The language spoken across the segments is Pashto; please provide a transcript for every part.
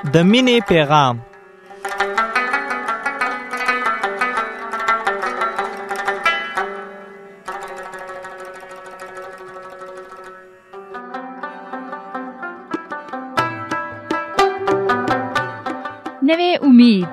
د مینې پیغام. نوې امید.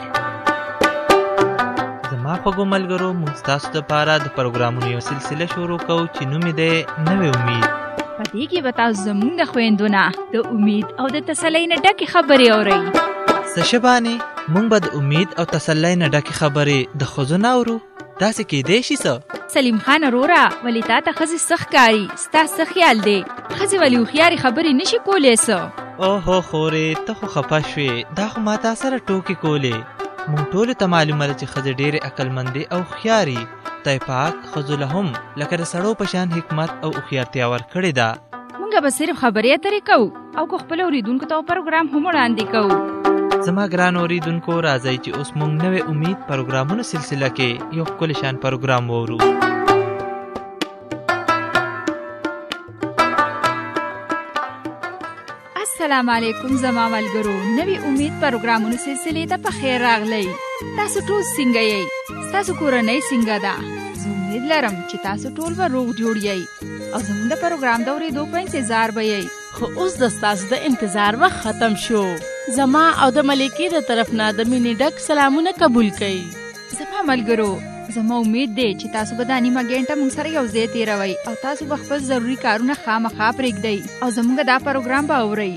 زما خوږو ملګرو، موږ ستاسو دپاره د پروګرامونو یو سلسله شروع کوو چې نوم یې دی نوې امید. په دې کې به تاسو زموږ د خویندو نه د امید او د تسلۍ نه ډکې خبرې اورئ. څه شبانې موږ به د امید او تسلۍ نه ډکې خبرې د ښځو نه اورو؟ داسې کیدی شي څه؟ سلیم خان وروره، ولې تا ته ښځې څه ښکاري؟ ستا څه خیال دی؟ ښځې ولې هوښیارې خبرې نشي کولی څه؟ اوهو خورې، ته خو خفه شوې. دا خو ما تا سره ټوکې کولې. موږ ټولو ته معلومه ده چې ښځې ډېرې عقلمندې او هوښیارې. خدای پاک ښځو له هم لکه د سړو په شان حکمت او هوښیارتیا ورکړې ده. موږ به صرف خبرې اترې کوو او که خپلو اورېدونکو ته پروګرام هم وړاندې کوو. زما ګران اوریدونکو، راځئ چې اوس موږ نوې امید پروګرامونو سلسله کې یو ښکلی شان پروګرام وورو. السلام علیکم زما ملګرو، نوې امید پروګرامونو سلسلې ته په خیر راغلی. تاسو ټول څنګه یئ؟ ستاسو کورنۍ څنګه ده؟ زه امید لرم چې تاسو ټول به روغ جوړ یئ او زموږ د پروګرام د اورېدو په انتظار به یئ. خو اوس د ستاسو د انتظار وخت ختم شو. زما او د ملکې د طرف نه د مینې ډک سلامونه قبول کړئ. زما ملګرو، زما امید دی چې تاسو به دا نیمه ګنټه موږ سره یو ځای تېروئ او تاسو به خپل ضروري کارونه خامخا پرېږدئ او زموږ دا پروګرام به اورئ.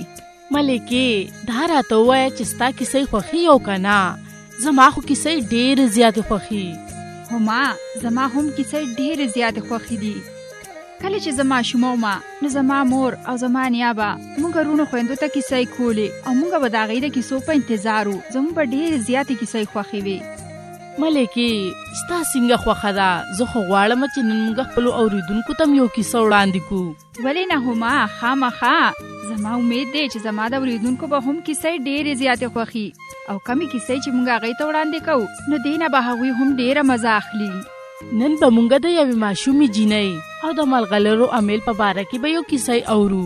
ملکې، دا راته ووایه چې ستا کیسې خوښي او که نه؟ زما خو کیسې ډېرې زیاتې خوښي. هما، زما هم کیسې ډېرې زیاتې خوښي دي. کله چې زه ماشومه ومه نو زما مور او زما نیا به موږ وروڼو خویندو ته کیسې کولې او موږ به د هغې د کیسو په انتظار وو. زموږ به ډېرې زیاتې کیسې خوښې وې. ملکې، ستا څنګه خوښه ده؟ زه خو غواړم چې نن موږ خپلو اورېدونکو ته یو کیسه وړاندې کړو. ولې نه هما، خامخا. زما امید دی چې زما د اورېدونکو به هم کیسې ډېرې زیاتې خوښي او کمې کیسې چې موږ هغې ته وړاندې کوو نو دې نه به هغوی هم ډېره مزه اخلي. نن به موږ د یوې ماشومې جینۍ او د ملغلرو امیل په باره کې به یو کیسې اورو.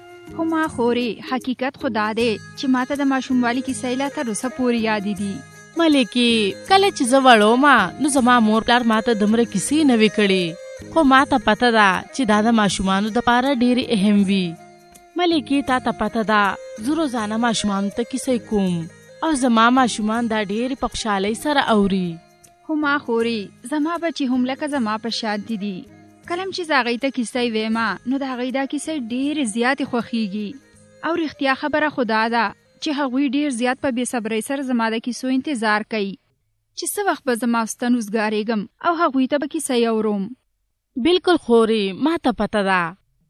هما خورې، حقیقت خو دا دی چې ماته د ماشوموالي کیسې لا تر اوسه پورې یادې دي. ملکې، کله چې زه وړه ومه نو زما مور پلار ماته دومره کیسې نه وې کړې، خو ماته پته ده چې دا د ماشومانو دپاره ډېرې اهم وي. ملکې، تا ته پته ده زه روزانه ماشومانو ته کیسې کوم او زما ماشومان دا ډېرې په خوشحالۍ سره اوري. هما خورې، زما بچي هم لکه زما په شان دي. کلم چې زه هغې ته کیسې ویمه نو د هغې دا کیسې ډېرې زیاتې خوښیږي او رښتیا خبره خو دا ده چې هغوی ډېر زیات په بې صبرۍ سره زما د کیسو انتظار کوي چې څه وخت به زما ستن وزګارېږم او هغوی ته به کیسې اورم. بلکل خورې، ما ته پته ده.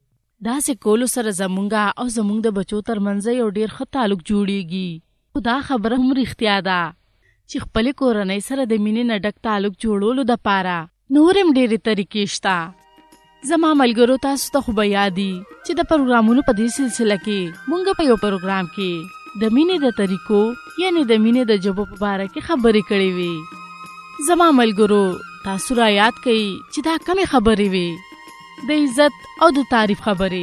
داسې کولو سره زمونږ او زمونږ د بچو ترمنځ یو ډېر ښه تعلق جوړیږي. خو دا خبره هم رښتیا ده چې خپلې کورنۍ سره د مینې نه ډک تعلق جوړولو دپاره نور هم ډېرې طریقې شته. زما ملګرو، تاسو ته خو به یاد وي چې د پروګرامونو په دې سلسله کې مونږ په یو پروګرام کې د مینې د طریقو یعنې د مینې د ژبو په باره کې خبرې کړې وې. زما ملګرو، تاسو را یاد کړئ چې دا کمې خبرې وې؟ د عزت او د تعریف خبرې،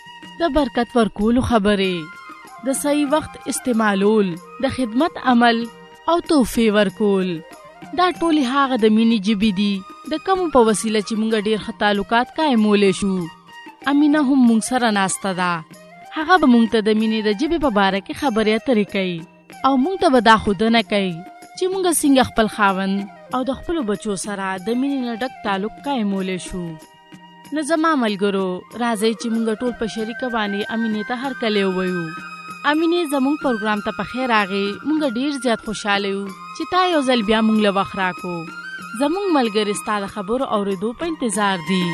د برکت ورکولو خبرې، د صحیح وخت استعمالول، د خدمت عمل او تحفې ورکول. دا ټولې هغه د مینې ژبې دي د کومو په وسیله چې موږ ډېر ښه تعلقات قایمولی شو. امینه هم موږ سره ناسته ده. هغه به موږ ته د مینې د ژبې په باره کې خبرې اترې کوي او موږ ته به دا ښودنه کوي چې موږ څنګه خپل خاوند او د خپلو بچو سره د مینې نه ډک تعلق قایمولی شو. نو زما ملګرو، راځئ چې موږ ټول په شریکه باندې امینې ته هرکلی ووایو. امینې، زموږ پروګرام ته په خیر راغې. موږ ډېر زیات خوشحاله یو چې تا یو ځل بیا موږ له وخت راکو. زموږ ملګري ستا د خبرو اورېدو په انتظار دي.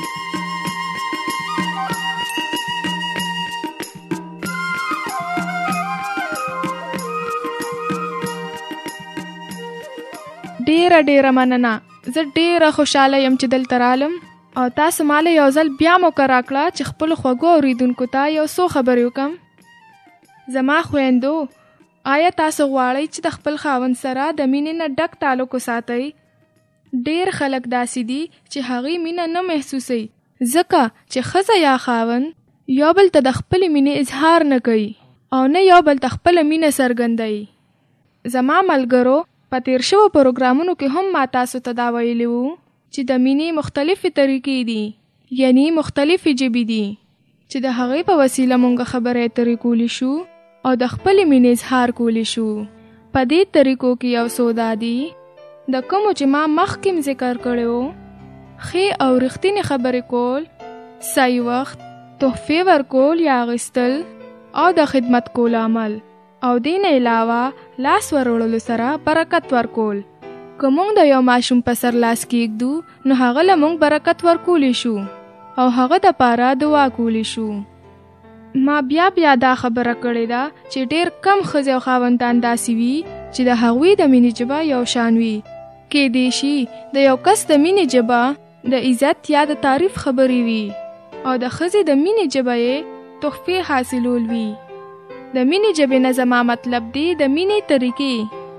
ډېره مننه. زه ډېره خوشحاله یم چې دلته رالم او تاسو ماله یو ځل بیا موقع راکړه چې خپلو خوږو اورېدونکو ته یو څو خبرې وکړم. زما خویندو، آیا تاسو غواړئ چې د خپل خاوند سره د مینې نه ډک تعلق وساتئ؟ ډېر خلک داسې دي چې هغوی مینه نه محسوسوي ځکه چې ښځه یا خاوند یو بل ته د خپلې مینې اظهار نه کوي. او نه یو بل ته خپله مینه څرګندوي. زما ملګرو په تیر شوو پروګرامونو کې هم ما تاسو ته دا ویلي وو چې د مینې مختلفې طریقې دي، یعنی مختلفې ژبې دي چې د هغې په وسیله مونږ خبرې اترې کولی شو او د خپلې مینې اظهار کولی شو. په دې طریقو کې یو څو دا دي د کومو چې ما مخکې ذکر کړی وو: ښې او رښتینې خبرې کول، صحیح وخت، تحفې ورکول یا اخیستل او د خدمت کول عمل، او دې نه علاوه لاس وروړلو سره برکت ورکول. که موږ د یو ماشوم په سر لاس کېږدو نو هغه له موږ برکت ورکولی شو او هغه دپاره دعا کولی شو. ما بیا دا خبره کړې ده چې ډېر کم ښځې او خاوندان داسې وي چې د هغوی د مینې ژبه یو شان وي. کیدای شي د یو کس د مینې ژبه د عزت یا د تعریف خبرې وي او د ښځې د مینې ژبه یې تحفې حاصلول وي. د مینې ژبې نه زما مطلب دی د مینې طریقې.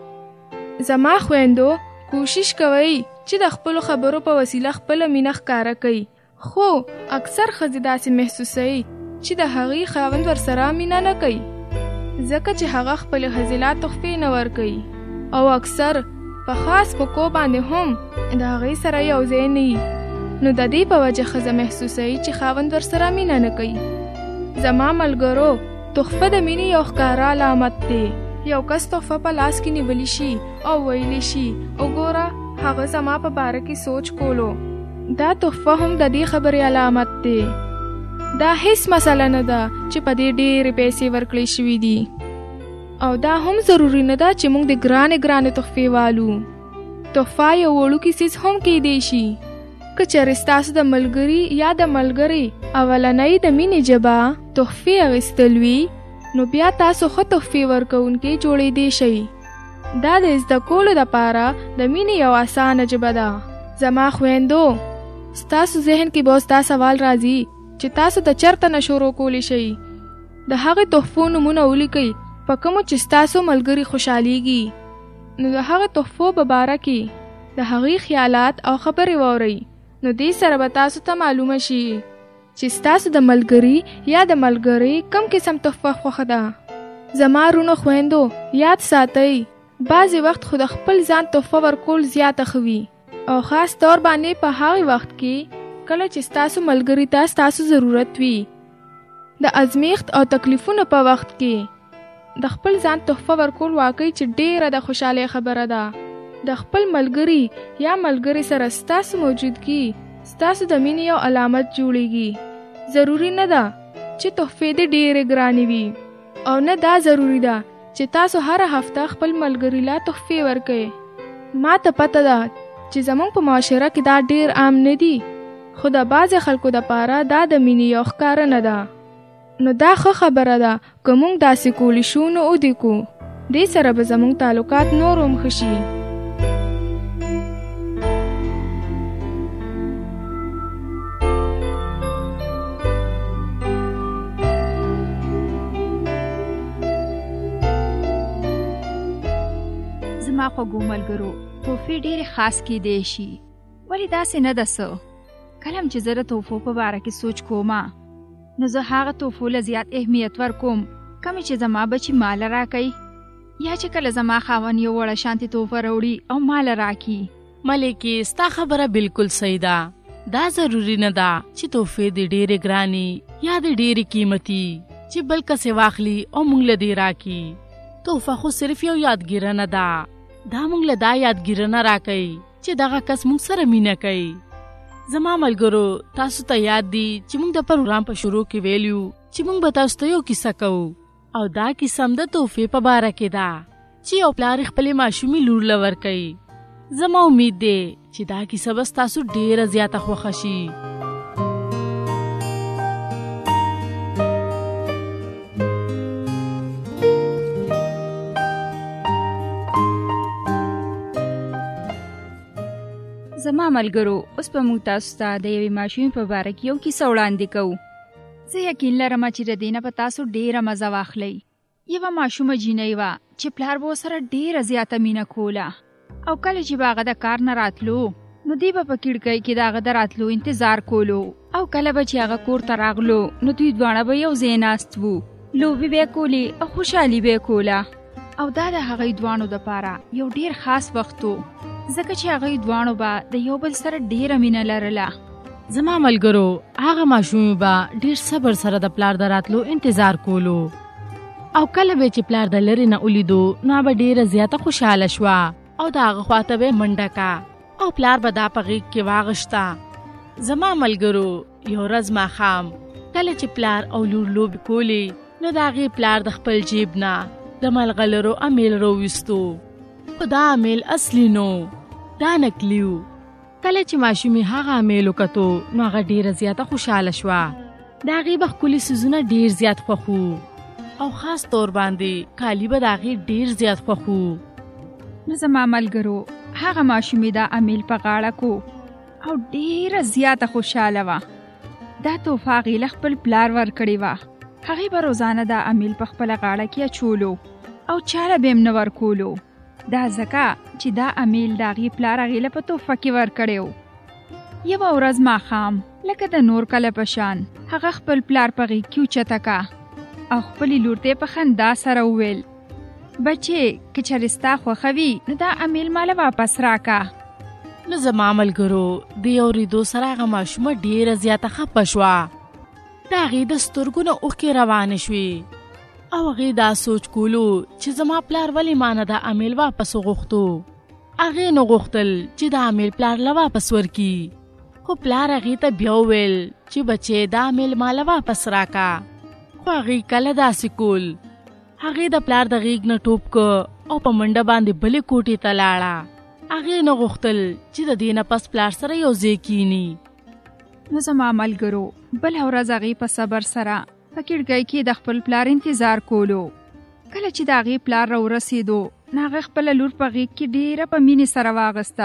زما خویندو کوشش کوئ چې د خپلو خبرو په وسیله خپله مینه ښکاره کوي، خو اکثر ښځې داسې محسوسوي چې د هغې خاوند ورسره مینه نه کوي ځکه چې هغه خپلې ښځې لا تحفې نه ورکوي او اکثر په خاص موقعو باندې هم د هغې سره یو ځای نه وي، نو د دې په وجه ښځه محسوسوي چې خاوند ورسره مینه نه کوي. زما ملګرو تحفه د مینې یو ښکاره علامت دی. یو کس تحفه په لاس کې نیولی شي او ویلی شي وګوره هغه زما په باره کې سوچ کولو. دا تحفه هم د دې خبرې علامت دی. دا هیڅ مسله نه ده چې په دې ډېرې پیسې ورکړې شوي دي، او دا هم ضروري نه ده چې موږ د ګرانې تحفې والو. تحفه یو وړوکی څیز هم کیدی شي. که چېرې ستاسو د ملګري یا د ملګرې اولنۍ د مینې ژبه تحفې اخیستل وي نو بیا تاسو ښه تحفې ورکوونکي جوړېدی شئ. دا د زده کولو دپاره د مینې یو اسانه ژبه ده. زما خویندو ستاسو ذهن کې به اوس دا سوال راځي چې تاسو د چېرته نه شروع کولی شئ. د هغې تحفو نومونه ولیکئ په کومو چې ستاسو ملګري خوشحالیږي. نو د هغې تحفو په باره کې د هغې خیالات او خبرې واورئ. نو دې سره به تاسو ته معلومه شي چې ستاسو د ملګري یا د ملګري کم قسم تحفه خوښه ده. زما رونو خویندو یاد ساتئ بعضې وخت خو د خپل ځان تحفه ورکول زیاته ښه وي، او خاص طور باندې په هغې وخت کې کله چې ستاسو ملګري ته ستاسو ضرورت وي. د ازمیښت او تکلیفونو په وخت کې د خپل ځان تحفه ورکول واقعي چې ډېره د خوشحالۍ خبره ده. د خپل ملګري یا ملګري سره ستاسو موجودګي ستاسو د مینې یو علامت جوړیږي. ضروري نه ده چې تحفې دې ډېرې ګرانې وي، او نه دا ضروري ده چې تاسو هره هفته خپل ملګري لا تحفې ورکئ. ما ته پته ده چې زموږ په معاشره کې دا ډېر عام نه دي، خو د بعضې خلکو دپاره دا د مینې یو ښکاره نه ده. نو دا ښه خبره ده که موږ داسې کولی شو نو ودې کو. دې سره به زموږ تعلقات نور هم ښه شي. زما خوږو ملګرو تحفې ډېرې خاص کیدی شي، ولې داسې نه ده څه. کله چې زه د تحفو په باره کې سوچ کومه نو زه هغه تحفو له زیات اهمیت ورکوم کمې چې زما بچي ماله راکوي، یا چې کله زما خاوند یو وړه شانتې تحفه راوړي او ماله راکي. ملکې ستا خبره بالکل صحیح ده. دا ضروري نه ده چې تحفې دې ډېرې ګرانې یا دې ډېرې قیمتي چې بل کسې واخلي او موږ له دې راکي. تحفه خو صرف یو یادګیرنه ده. دا موږ له دا یادګیرنه راکوي چې دغه کس موږ سره مینه کوي. زما ملګرو تاسو ته یاد دي چې موږ د پروګرام په شروع کې ویلیو چې موږ به تاسو ته یو کیسه کوو، او دا کیسه هم د تحفې په باره کې ده چې یو پلار خپلې ماشومې لور له ورکوي. زما امید دی چې دا کیسه به ستاسو ډېره زیاته خوښه شي. زما ملګرو اوس به موږ تاسو ته د یوې ماشومې په باره کې یو کیسه وړاندې کوو. زه یقین لرم چې د دې نه به تاسو ډېره مزه واخلئ. یوه ماشومه جینۍ وه چې پلار به ورسره ډېره زیاته مینه کوله، او کله چې به هغه د کار نه راتلو نو دی به په کړکۍ کې د هغه د راتلو انتظار کولو، او کله به چې هغه کور ته راغلو نو دوی دواړه به یو ځای ناست وو لوبي به کولی او خوشحالي به کوله. او دا د هغوی دواړو دپاره یو ډیر خاص وخت و، ځکه چې هغوی دواړو به د یو بل سره ډیره مینه لرله. زما ملګرو هغه ماشومې به ډیر صبر سره د پلار د راتلو انتظار کولو، او کله به چې پلار د لرې نه ولیدو نو به ډیره زیاته خوشحاله شوه او د هغه خواته به منډه کا او پلار به دا په غېږ کې واغشته. زما ملګرو یو ورځ ماښام کله چې پلار او لور لوبې کولې نو د هغې پلار د خپل جیب نه د ملغلرو امیل راویستو، خو دا امیل اصلي نو، دا نکلي و. کله چې ماشومې هغه امیل وکتو نو هغه ډیره زیاته خوشحاله شوه. د هغې به ښکلي څیزونه ډیر زیات خوښ وو او خاص طور باندې کالي به د هغې ډیر زیات خوښ وو. نو زما ملګرو هغه ماشومې دا امیل په غاړه کو او ډیره زیاته خوشحاله وه. دا تحفه هغې له خپل پلار ورکړې وه. هغې به روزانه دا امیل په خپله غاړه کې اچولو او چاله به یې نه ورکولو، دا ځکه چې دا امیل د هغې پلار هغې له په تحفه کې ورکړی و. یوه ورځ ماښام لکه د نور کله په شان هغه خپل پلار په غېږ کې اوچته کا او خپلې لور ته په خندا سره وویل، بچې که چېرې ستا خوښه وي نو دا امیل ماله واپس راکه. نو زما ملګرو د یو اورېدو سره هغه ماشومه ډیره زیاته خفه شوه. د هغې د سترګو نه اوښکې روانې شوې او هغې دا سوچ کولو چې زما پلار ولې مانه دا امیل واپس وغوښتو. هغې نه غوښتل چې دا امیل پلار له واپس ورکي، خو پلار هغې ته بیا وویل چې بچې دا امیل ماله واپس راکه. خو هغې کله داسې کول. هغې د پلار د غېږ نه ټوپ که او په منډه باندې بلې کوټې ته لاړه. هغې نه غوښتل چې د دې نه پس پلار سره یو ځای کیني. نو زما ملګرو بله ورځ هغې په صبر سره په کړکۍ کې د خپل پلار انتظار کولو. کله چې د هغې پلار راورسېدو نو هغه خپله لور په غېږ کې ډیره په مینې سره واغسته.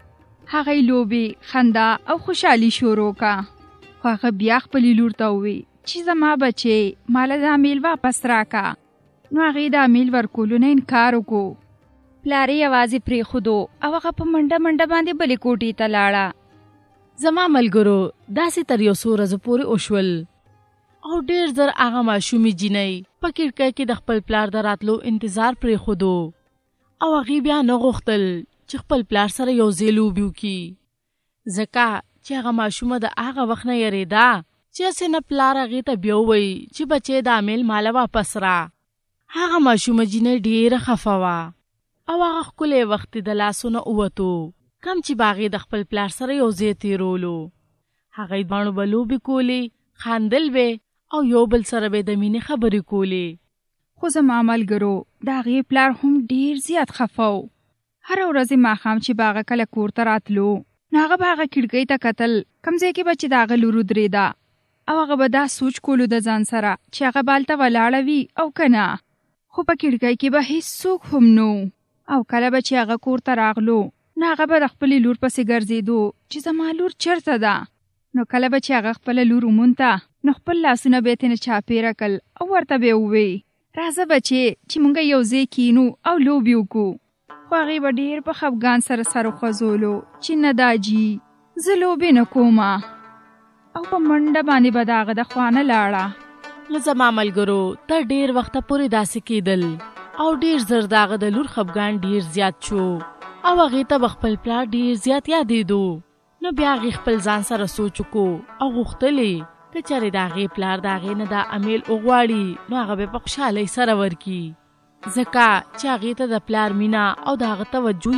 هغې لوبې، خندا او خوشحالي شروع کا. خو هغه بیا خپلې لور ته ووی چې زما بچې ماله دا امیل واپس راکه. نو هغې د امیل ورکولو نه انکار وکړو. پلار یې یوازې پرېښودو او هغه په منډه منډه باندې بلې کوټې ته لاړه. زما ملګرو داسې تر یو څو ورځو پورې وشول او ډیر زر هغه ماشومې جینۍ په کړکۍ کې د خپل پلار د راتلو انتظار پرېښودو او هغې بیا نه غوښتل چې خپل پلار سره یو ځای لوبې وکړي، ځکه چې هغه ماشومه د هغه وخت نه یېرېده چې هسې نه پلار هغې ته بیا ووایي چې بچې دا امیل ماله واپس را. هغه ماشومه جینۍ ډیره خفه وه او هغه ښکلی وخت د لاسو نه ووتو کم چې به هغې د خپل پلار سره یو ځای تېرولو. هغې دواړو به لوبې کولې، خندل به او یو بل سره به د مینې خبرې کولې. خو زما ملګرو د هغې پلار هم ډیر زیات خفه و. هره ورځ ماښام چې به هغه کله کور ته راتلو نو هغه به هغه کړکۍ ته کتل کوم ځای کې به چې د هغه لور ودرېده او هغه به دا سوچ کولو د ځان سره چې هغه به هلته ولاړه وي او که نه. خو په کړکۍ کې به هېڅوک هم نو او کله به چې هغه کور ته راغلو نو هغه به د خپلې لور پسې ګرځېدو چې زما لور چېرته ده. نو کله به چې هغه خپله لور ومونته نو خپل لاسونه به یې ترې چاپېره کړل او ورته به یې ووی راځه بچې چې مونږ یو ځای کینو او لوبې وکړو. خو هغې به ډېر په خفګان سره سر وخوځولو چې نه داجي زه لوبې نه کومه او په منډه باندې به د هغه د خوا نه لاړه. نو زما ملګرو تر ډېر وخته پورې داسې کېدل او ډېر زر د هغه د لور خفګان ډېر زیات شو او هغې ته به خپل پلار ډېر زیات یادېدو. نو بیا هغې خپل ځان سره سوچ وکړو او غوښتلې که چېرې د هغې پلار د هغې نه دا امیل وغواړي نو هغه به په خوشحالۍ سره ورکړي، ځکه چې هغې ته د پلار مینه او د هغه توجه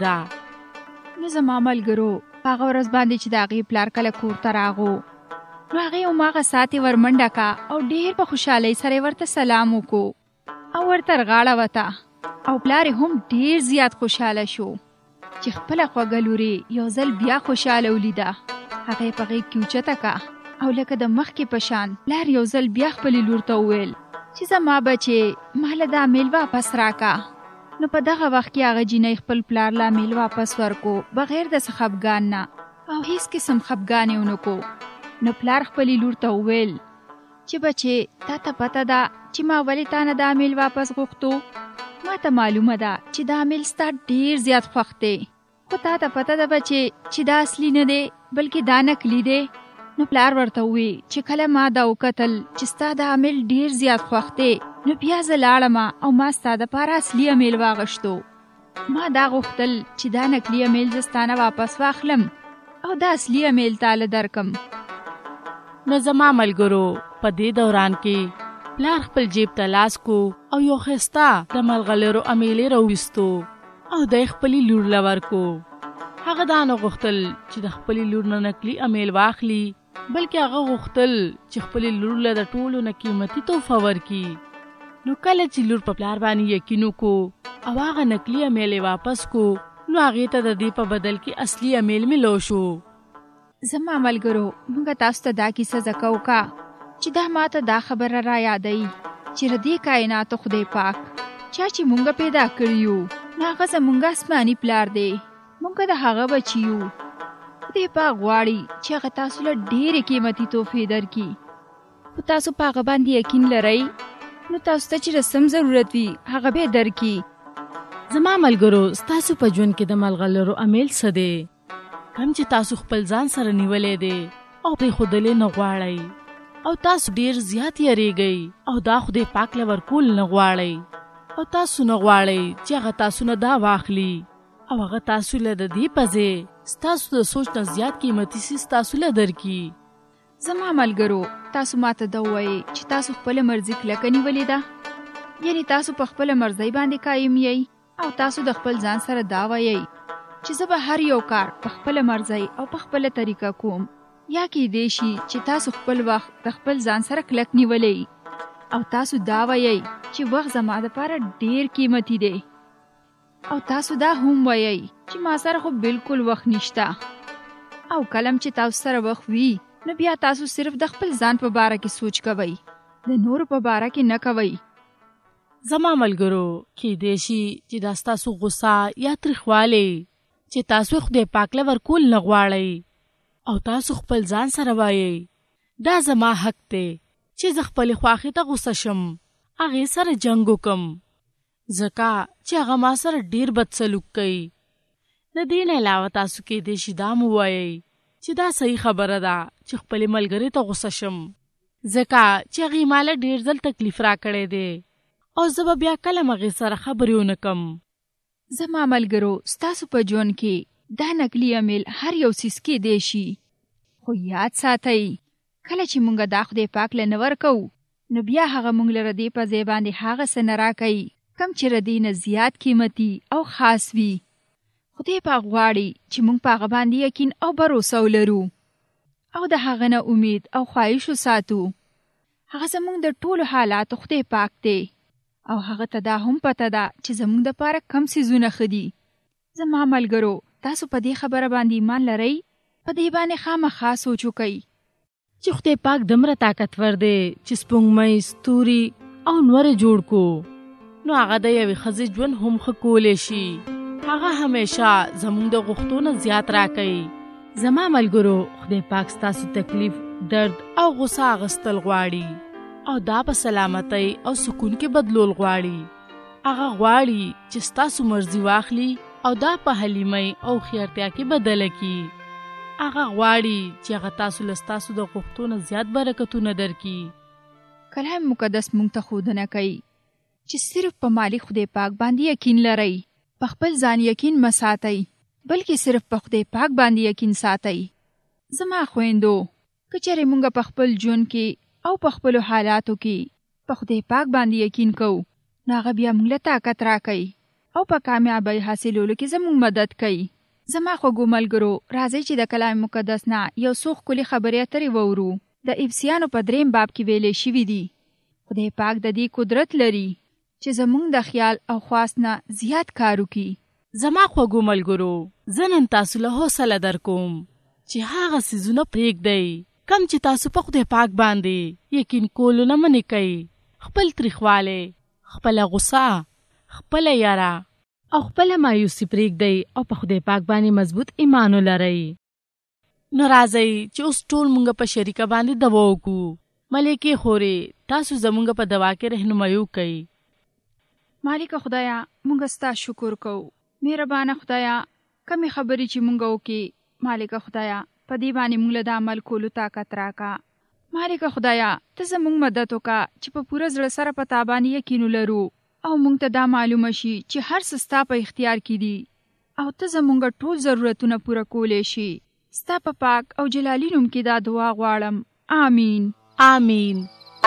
یادېده. نو زما ملګرو په هغه ورځ باندې چې د هغې پلار کله کور ته راغو نو هغې هماغه ساعت یې ورمنډه کا او ډېر په خوشحالۍ سره یې ورته سلام وکړو او ورته غاړه وته او پلار یې هم ډېر زیات خوشحاله شو چې خپله خوږه لور یې یو ځل بیا خوشحاله ولیده. هغه یې په غېږ کې اوچته کا او لکه د مخکې په شان پلار یو ځل بیا خپلې لور ته وویل چې زما بچې ماله دا امیل واپس راکه. نو په دغه وخت کې هغه جینۍ خپل پلار له امیل واپس ورکو بغیر د څه خفګان نه او هیڅ قسم خفګان یې ونه کو. نو پلار خپلې لور ته وویل چې بچې تا ته پته ده چې ما ولې تا نه دا امیل واپس غوښتو؟ ما ته معلومه ده چې دا امیل ستا ډېر زیات خوښ دی، خو تا ته پته ده بچې چې دا اصلي نه دی بلکې دا نکلي دی. نو پلار ورته وی چې کله ما دا وکتل چې ستا د عامل ډیر زیات خوښ دی، نو بیا زه لاړم او ما ستا دپاره اصلي امیل واغشتو. ما دا غوښتل چې دا نقلي امیل زه ستانه واپس واخلم او دا اصلي امیل تاله درکم. نو زما ملګرو په دې دوران کې پلار خپل جیب ته لاس کو او یو ښایسته د ملغلرو امیلې راویستو او د خپلې لور له ورکو. هغه دا نه غوښتل چې د خپلې لور نه نقلي امیل واخلي، بلکې هغه غوښتل چې خپلې لور له د ټولو نه قیمتي تحفه ورکړي. نو کله چې لور په پلار باندې یقین وکړو او هغه نقلي امیل یې واپس کو، نو هغې ته د دې په بدل کې اصلي امیل ملو شو. زما ملګرو، موږ تاسو ته دا کیسه زکه وکړه چې دا ماته دا خبره را یادوي چې د دې کائناتو خدای پاک چا چې موږ پیدا کړي یو، نو هغه زموږ آسماني پلار دی، موږ د هغه بچي یو. خدای پاک غواړي چې هغه تاسو له ډېرې قیمتي تحفې درکړي، خو تاسو په هغه باندې یقین لرئ، نو تاسو ته چې رسم ضرورت وي هغه به درکړي. زما ملګرو، ستاسو په ژوند کې د ملغلرو امیل څه دی؟ کم چې تاسو خپل ځان سره نیولې دی او پرېښودلې نه غواړئ او تاسو ډیر زیات یریږئ او دا خدای پاک له ورکول نه غواړئ او تاسو نه غواړئ چې هغه تاسو نه دا واخلي او هغه تاسو له د دې په ځای ستاسو د سوچ نه زیات قیمتي څیز تاسو له درکړي. زما ملګرو، تاسو ماته دا ووایئ چې تاسو خپله مرضي کلکه نیولې ده، یعنې تاسو په خپله مرضۍ باندې قایم یئ او تاسو د خپل ځان سره دا وایئ چې زه به هر یو کار په خپله مرضۍ او په خپله طریقه کوم. یا کیدای شي چې تاسو خپل وخت د خپل ځان سره کلک نیولئ او تاسو دا وایئ چې وخت زما دپاره ډیر قیمتي دی، او تاسو دا هم وایئ چې ما سره خو بالکل وخت نشته. او کلم چې تاسو سره وخت وي، نو بیا تاسو صرف د خپل ځان په باره کې سوچ کوئ، د نورو په باره کې نه کوئ. زما ملګرو، کیدای شي چې دا ستاسو غصه یا تریخوالی چې تاسو خدای پاک له ورکول نه غواړئ او تاسو خپل ځان سره وایئ دا زما حق دی چې زه خپلې خواښې ته غوسه شم، هغې سره جنګ وکم، ځکه چې هغه ما سره ډیر بد سلوک کوي. د دې نه علاوه تاسو کیدای شي دا مو ووایئ چې دا صحیح خبره ده چې خپلې ملګرې ته غوسه شم، ځکه چې هغې ماله ډیر ځل تکلیف راکړی دی او زه به بیا کله هغې سره خبرې ونه کم. زما ملګرو، ستاسو په ژوند کې دا نقلي امیل هر یو څیز کیدای شي، خو یاد ساتئ کله چې موږ دا خدای پاک له نه ورکوو، نو بیا هغه موږ له ردې په ځای باندې هغه څه نه راکوي کم چې ردې نه زیات قیمتي او خاص وي. خدای پاک غواړي چې موږ په هغه باندې یقین او باور ولرو او د هغه نه امید او خواهش وساتو. هغه زموږ د ټولو حالاتو خدای پاک دی او هغه ته دا هم پته ده چې زموږ دپاره کم څیزونه ښه دي. زما ملګرو، تاسو په دې خبره باندې ایمان لرئ؟ په دې باندې خامخا سوچ وکئ چې خدای پاک دومره طاقتور دی چې سپوږمۍ، ستوري او نور جوړ کو، نو هغه د یوې ښځې ژوند هم ښه کولی شي. هغه همیشه زموږ د غوښتو نه زیات راکوي. زما ملګرو، خدای پاک ستاسو تکلیف، درد او غصه اخیستل غواړي او دا په سلامتۍ او سکون کې بدلول غواړي. هغه غواړي چې ستاسو مرضي واخلي او دا په حلیمۍ او خیرتیا کې بدله کړي. هغه غواړي چې هغه تاسو له ستاسو د غوښتو نه زیات برکتونه درکړي. کلام مقدس موږ ته ښودنه کوي چې صرف په مالک خدای پاک باندې یقین لرئ، په خپل ځان یقین مه ساتئ، بلکې صرف په خدای پاک باندې یقین ساتئ. زما خویندو، که چېرې موږ په خپل ژوند کې او په خپلو حالاتو کې په خدای پاک باندې یقین کوو، نو هغه بیا موږ له طاقت راکوي او په کامیابۍ حاصلولو کې زموږ مدد کوي. زما خوږو ملګرو، راځئ چې د کلام مقدس نه یو څو ښکلې خبرې اترې واورو. د افسیانو په 3 باب کې ویلې شوي دي خدای پاک د دې قدرت لري چې زموږ د خیال او خواست نه زیات کار وکړي. زما خوږو ملګرو، زه نن تاسو له حوصله درکوم چې هغه څیزونه پرېږدئ کم چې تاسو په خدای پاک باندې یقین کولو نه منې کوئ. خپل تریخوالی، خپله غصه، خپله یاره او خپله مایوسي پرېږدئ او په خدای پاک باندې مضبوط ایمان ولرئ. نو راځئ چې اوس ټول موږ په شریکه باندې دوا وکړو. ملکې خورې، تاسو زموږ په دوا کې رهنمایي وکئ. مالک خدایا، موږ ستا شکر کوو. مهربانه خدایا، کمې خبرې چې موږ وکړې، مالک خدایا په دې باندې موږ له د عمل کولو طاقت راکا. مالک خدایا ته زموږ مدد وکړه چې په پوره زړه سره په تا باندې یقین ولرو او موږ ته دا معلومه شي چې هر څه ستا په اختیار کې دي او ته زموږ ټول ضرورتونه پوره کولی شي. ستا په پاک او جلالي نوم کې دا دعا غواړم. آمین. آمین.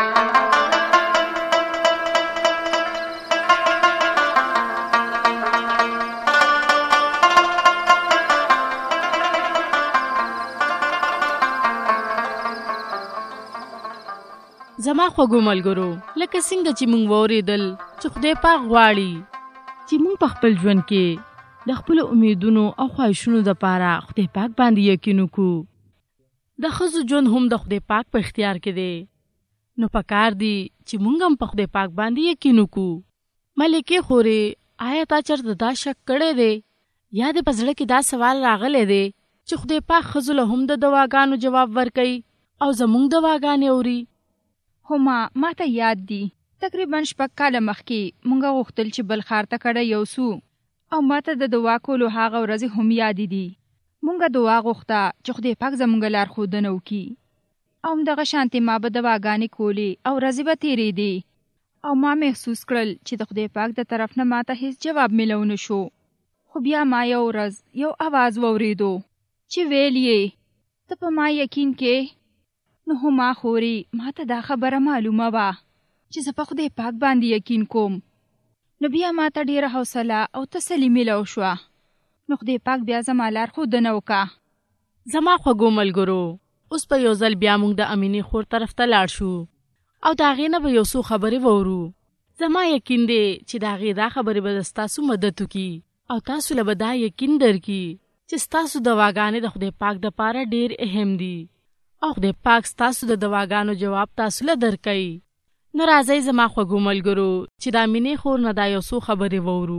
زما خوږو ملګرو، لکه څنګه چې موږ واورېدل چې خدای پاک غواړي چې موږ په خپل ژوند کې د خپلو امیدونو او خواهشونو دپاره خدای پاک باندې یقین وکړو. د ښځو ژوند هم د خدای پاک په اختیار کې دی، نو پکار دی چې موږ هم په خدای پاک باندې یقین وکړو. ملکې خورې، آیا تا چېرته دا شک کړی دی یا د په زړه کې دا سوال راغلی دی چې خدای پاک ښځو له هم د دعاګانو جواب ورکوي او زموږ دعاګانې اوري؟ ما ته یاد دي تقریبا 6 کاله مخکې مونږ غوښتل چې بل ښار ته کډه یوسو او ما ته د دعا کولو هغه ورځې هم یادې دي. مونږ دعا غوښته چې خدای پاک زموږ لارښودنه وکړي او همدغه شانتې ما به دعاګانې کولې او ورځې به تېرېدې او ما محسوس کړل چې د خدای پاک د طرف نه ما ته هیڅ جواب میلو نه شو. خو بیا ما یو ورځ یو اواز واورېدو چې ویل یې ته په ما یقین کې. نو ما خوري ما ته دا خبره معلومه وه چې زه په خدای پاک باندې یقین کوم. نو بیا ما ته ډېره حوصله او تسلي میلو شوه. نو خدای پاک بیا زما لارښودنه وکړه. زما خوږو ملګرو، اوس په یو ځل بیا موږ د امینې خور طرف ته لاړ شو او د هغې نه به یو څو خبرې واورو. زما یقین دی چې د هغې دا خبرې به ستاسو مدد وکړي او تاسو له به دا یقین درکړي چې ستاسو دعاګانې د خدای پاک دپاره ډېر اهم دي او خدای پاک ستاسو د دعاګانو جواب تاسو له درکوي. نو راځئ زما خوږو ملګرو چې د امینې خور نه دا یو څو خبرې واورو.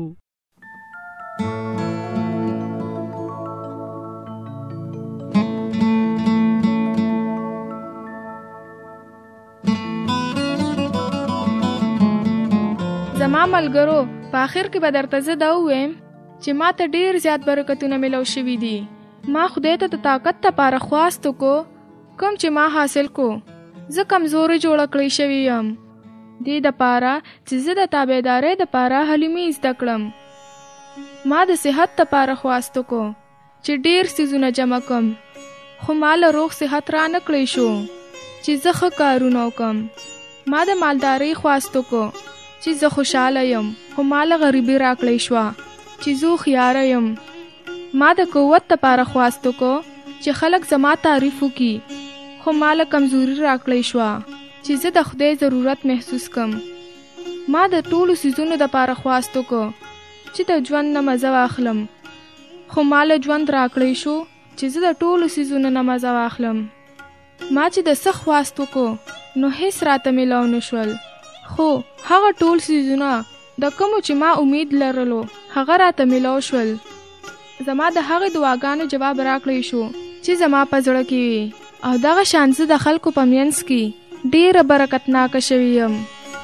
زما ملګرو، په آخر کې به درته زه دا ووایم چې ما ته ډېر زیات برکتونه میلو شوي دي. ما خدای ته د طاقت دپاره خواست وکړو کوم چې ما حاصل کو. زه کمزورې جوړه کړی شوی یم دې دپاره چې زه د تابعدارۍ دپاره حلیمي زده کړم. ما د صحت دپاره خواست وکړو چې ډېر څیزونه جمع کړم، خو ما له روغ صحت را نه کړی شو چې زه ښه کارونه وکړم. ما د مالدارۍ خواست وکړو چې زه خوشحاله یم، خو ما له غریبي را کړی شوه چې زه هوښیاره یم. ما د قوت دپاره خواست وکړو چې خلک زما تعریف وکړي، خو ما له کمزوري راکړی شوه چې زه د خدای ضرورت محسوس کم. ما د ټولو څیزونو دپاره خواست وکړو چې د ژوند نه مزه واخلم، خو ما له ژوند راکړی شو چې زه د ټولو څیزونو نه مزه واخلم. ما چې د څه خواست وکړو نو هیڅ راته میلاو نه شول، خو هغه ټول څیزونه د کومو چې ما امید لرلو هغه راته میلاو شول. زما د هغې دعاګانو جواب راکړی شو چې زما په زړه کې وي او دغه شان زه د خلکو په منځ کې ډېره برکتناکه شوې یم.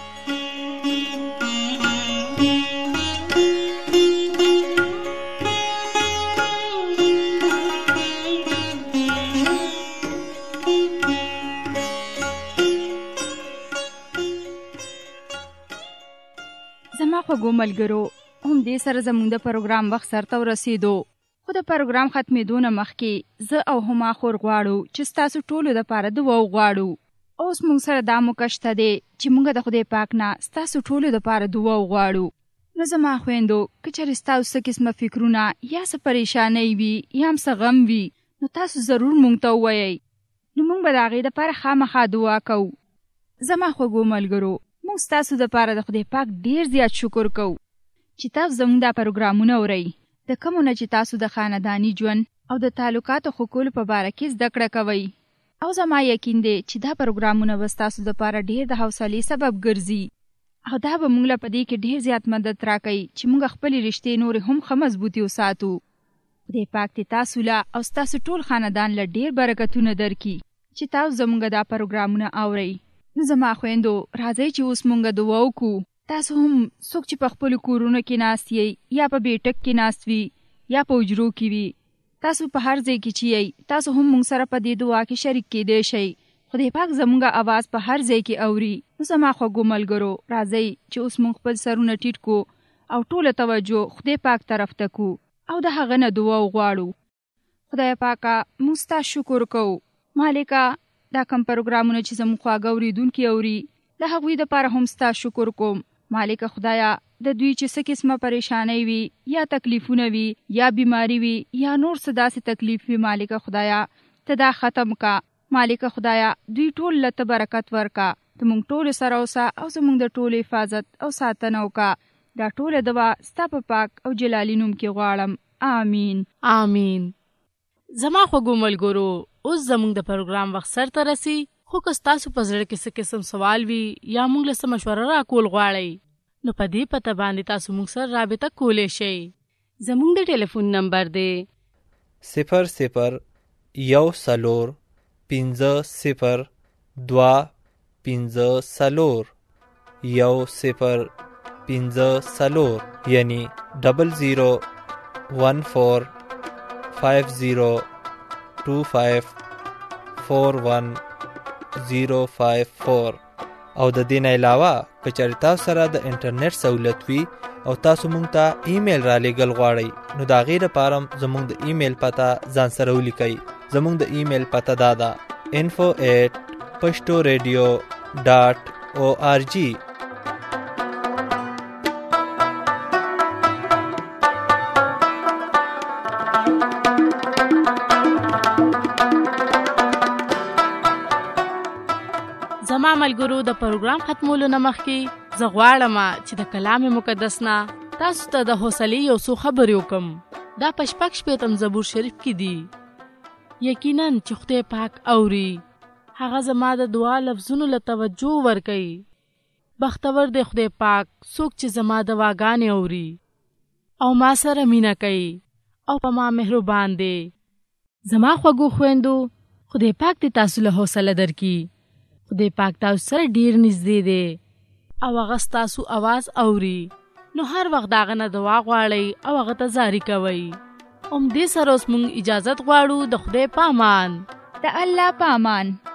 زما خوږو ملګرو، همدې سره زموږ د پروګرام وخت سرته ورسېدو. خو د پروګرام ختمېدو نه مخکې زه او هما خور غواړو چې ستاسو ټولو دپاره دعا وغواړو. اوس موږ سره دا موقع شته دی چې موږ د خدای پاک نه ستاسو ټولو دپاره دعا وغواړو. نو زما خویندو، که چېرې ستاسو څه قسمه فکرونه یا څه پریشانۍ وي یا هم څه غم وي، نو تاسو ضرور موږ ته ووایئ، نو موږ به د هغې دپاره خامخا دعا کوو. زما خوږو ملګرو، موږ ستاسو دپاره د خدای پاک ډېر زیات شکر کوو چې تاسو زموږ دا پروګرامونه اورئ. د کومو نه چې تاسو د خانداني ژوند او د تعلقاتو ښه کولو په باره کې زده کړه کوئ. او زما یقین دی چې دا پروګرامونه به ستاسو دپاره ډېر د حوصلې سبب ګرځي او دا به موږ له په دې کې ډېر زیات مدد راکوي چې موږ خپلې رشتې نورې هم ښه مضبوطې وساتو. خدای پاک دې تاسو له او ستاسو ټول خاندان له ډېر برکتونه درکړي چې تاسو زموږ دا پروګرامونه اورئ. نو زما خویندو، راځئ چې اوس موږ دعا وکړو. تاسو هم څوک چې په خپلو کورونو کې ناست یئ یا په بیټک کې ناست وي یا په حجرو کې وي، تاسو په هر ځای کې چې یئ تاسو هم موږ سره په دې دعا کې شریک کېدای شئ. خدای پاک زموږه اواز په هر ځای کې اوري. نو زما خوږو ملګرو راځئ چې اوس موږ خپل سرونه ټیټ کو او ټوله توجه خدای پاک طرف ته کو او د هغه نه دعا وغواړو. خدای پاکه موږ ستا شکر کوو. مالکه دا کوم پروګرامونه چې زموږ خواږه اورېدونکي اوري د هغوی دپاره هم ستا شکر کوم. مالکه خدایه د دوی چې څه قسمه پریشانۍ وي یا تکلیفونه وي یا بیماری وي یا نور څه داسې تکلیف وي، مالکه خدایه ته دا ختم کا. مالکه خدایا دوی ټول لته برکت ورکا. ته مونږ ټول سره اوسه او زمونږ د ټول حفاظت او ساتنه وکا. دا ټول دعا ستا په پاک او جلالي نوم کې غواړم. آمین. آمین. زما خوږو ملګرو اوس زمونږ د پروګرام وخت سرته رسي، خو که ستاسو په زړه کې څه قسم سوال وي یا مونږ له څه مشوره راکول غواړئ نو په دې پته باندې تاسو مونږ سره رابطه کولی شئ. زمونږ د ټلیفون نمبر دی 00 15 2 15 10 15 یعنی 0014 50 25 41 054. او د دې نه علاوه که چېرې تاسو سره د انټرنیټ سہولت وي او تاسو مونږ ته ایمیل را لېږل غواړئ نو د هغې دپاره زموږ د ایمیل پته ځان سره ولیکئ. زموږ د ایمیل پته دا ده info@pashtoradio.org. زما ملګرو د پروګرام ختمولو نه مخکې زه غواړم چې د کلام مقدس نه تاسو ته د حوصلې یو څو خبرې وکم. دا په 6 زبور شریف کې دي. یقینا چې خدای پاک اوري، هغه زما د دعا لفظونو له توجه ورکوي. بختور دی خدای پاک څوک چې زما دعاګانې اوري او ما سره مینه کوي او په ما مهربان دی. زما خوږو خویندو خدای پاک دې تاسو له حوصله درکړي. خدای پاک تاسو سره ډیر نږدې دی او هغه ستاسو اواز اوري. نو هر وخت داغه نه دعا غواړئ او هغه ته زاری کوئ. دې سره اوس موږ اجازت غواړو. د خدای په امان. د الله په امان.